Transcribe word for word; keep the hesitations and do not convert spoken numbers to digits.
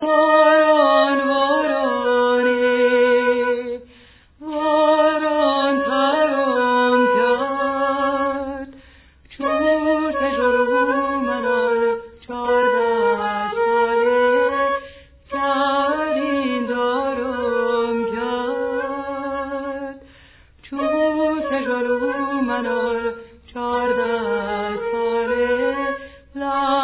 باران بارانی باران ترام کرد چون تجربه منان چارده ساله کرین دارم کرد چون تجربه منان چارده ساله